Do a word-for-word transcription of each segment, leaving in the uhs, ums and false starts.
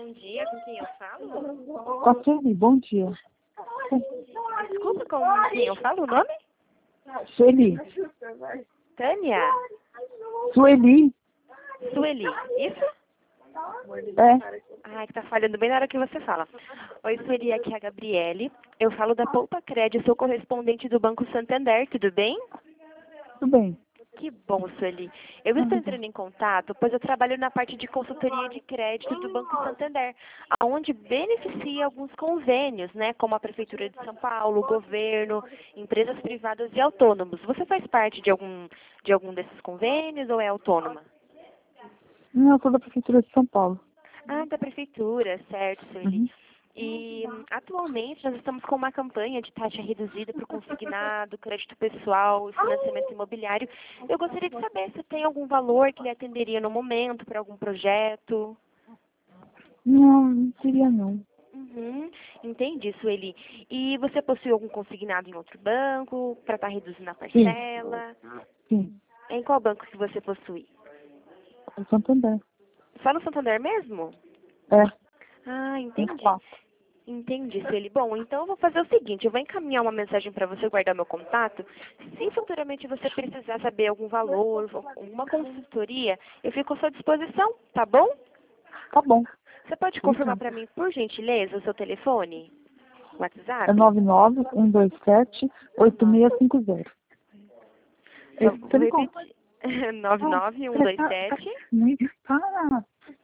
bom dia, com quem eu falo? Com a Sueli, bom dia. Desculpa, com quem eu falo o nome? Sueli. Tânia? Sueli. Sueli, isso? É. Ah, que tá falhando bem na hora que você fala. Oi, Sueli, aqui é a Gabriele. Eu falo da Poupa Crédito, sou correspondente do Banco Santander, tudo bem? Tudo bem. Que bom, Sueli. Eu estou entrando em contato, pois eu trabalho na parte de consultoria de crédito do Banco Santander, onde beneficia alguns convênios, né, como a Prefeitura de São Paulo, o governo, empresas privadas e autônomos. Você faz parte de algum, de algum desses convênios ou é autônoma? Não, eu sou da Prefeitura de São Paulo. Ah, da Prefeitura, certo, Sueli. Uhum. E atualmente nós estamos com uma campanha de taxa reduzida para o consignado, crédito pessoal e financiamento imobiliário. Eu gostaria de saber se tem algum valor que lhe atenderia no momento para algum projeto. Não, não seria não. Uhum, entendi, Sueli. E você possui algum consignado em outro banco para estar reduzindo a parcela? Sim, Em qual banco que você possui? é Santander. Só no Santander mesmo? É, Ah, tem entendi. quatro. Entendi, Sueli. Bom, então eu vou fazer o seguinte, eu vou encaminhar uma mensagem para você guardar meu contato. Se futuramente você precisar saber algum valor, alguma consultoria, eu fico à sua disposição, tá bom? Tá bom. Você pode confirmar para mim, por gentileza, o seu telefone? WhatsApp? É nove nove um dois sete oito seis cinco zero. Então, Esse vou telefone. repetir. nove nove um dois sete Ah,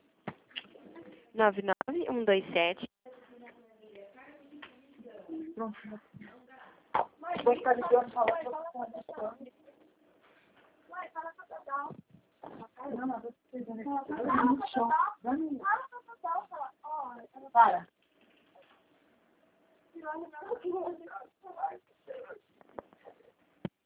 nove nove um dois sete pronto. Vou ficar ligando e falar pra você. Para.